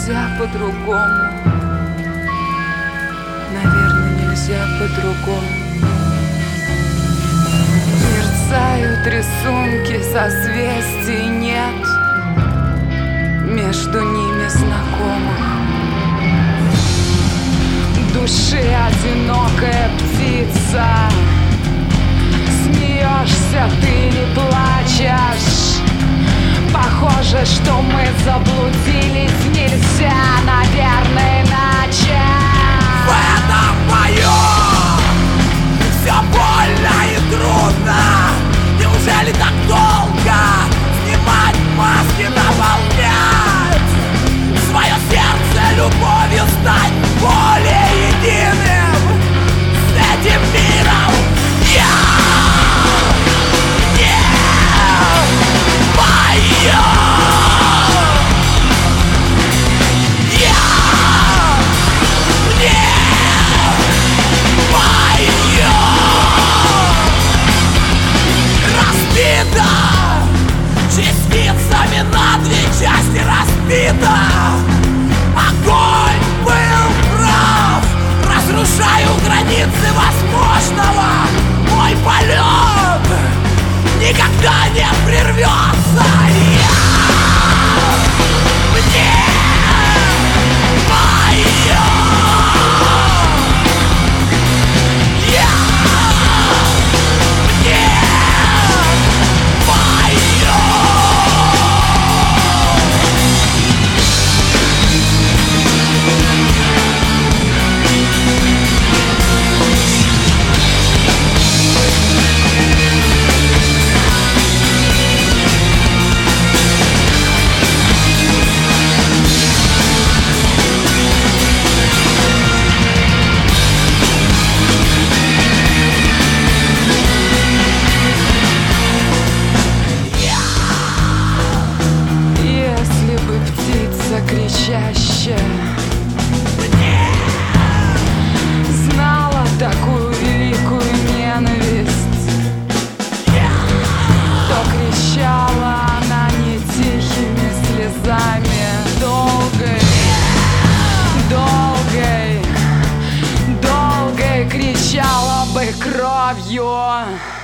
нельзя по-другому. Наверное, нельзя по-другому. Мерцают рисунки, созвездий нет между ними знакомых. Души одинокая птица, смеешься ты или плачешь. Похоже, что мы заблудились, нельзя, наверное, иначе. В этом бою все больно и трудно. Неужели так долго снимать маски, наполнять свое сердце любовью, стать более единым с этим миром? Я частицами на две части разбита. Огонь был прав, разрушаю границы возможного. Мой полет никогда не прервется. Кричащая знала такую великую ненависть, то кричала она не тихими слезами, долгой кричала бы кровью.